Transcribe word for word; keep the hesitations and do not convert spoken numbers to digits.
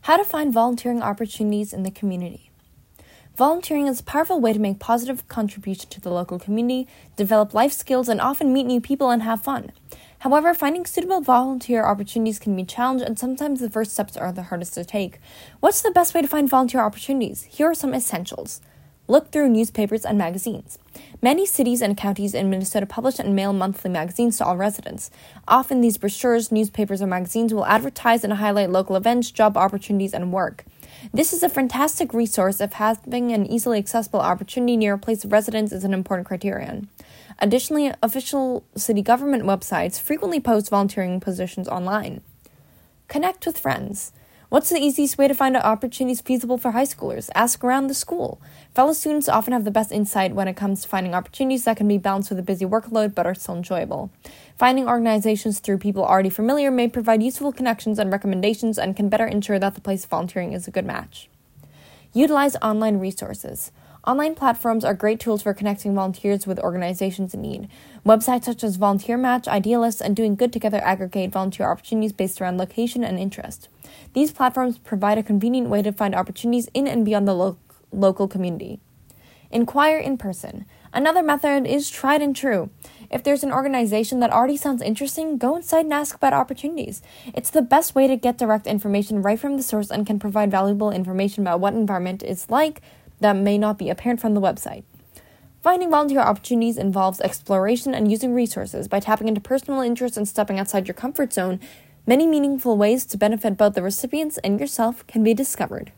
How to find volunteering opportunities in the community. Volunteering is a powerful way to make positive contribution to the local community, develop life skills, and often meet new people and have fun. However, finding suitable volunteer opportunities can be a challenge, and sometimes the first steps are the hardest to take. What's the best way to find volunteer opportunities? Here are some essentials. Look through newspapers and magazines. Many cities and counties in Minnesota publish and mail monthly magazines to all residents. Often these brochures, newspapers, or magazines will advertise and highlight local events, job opportunities, and work. This is a fantastic resource if having an easily accessible opportunity near a place of residence is an important criterion. Additionally, official city government websites frequently post volunteering positions online. Connect with friends. What's the easiest way to find opportunities feasible for high schoolers? Ask around the school. Fellow students often have the best insight when it comes to finding opportunities that can be balanced with a busy workload but are still enjoyable. Finding organizations through people already familiar may provide useful connections and recommendations and can better ensure that the place of volunteering is a good match. Utilize online resources. Online platforms are great tools for connecting volunteers with organizations in need. Websites such as Volunteer Match, Idealist, and Doing Good Together aggregate volunteer opportunities based around location and interest. These platforms provide a convenient way to find opportunities in and beyond the lo- local community. Inquire in person. Another method is tried and true. If there's an organization that already sounds interesting, go inside and ask about opportunities. It's the best way to get direct information right from the source and can provide valuable information about what environment is like that may not be apparent from the website. Finding volunteer opportunities involves exploration and using resources. By tapping into personal interests and stepping outside your comfort zone, many meaningful ways to benefit both the recipients and yourself can be discovered.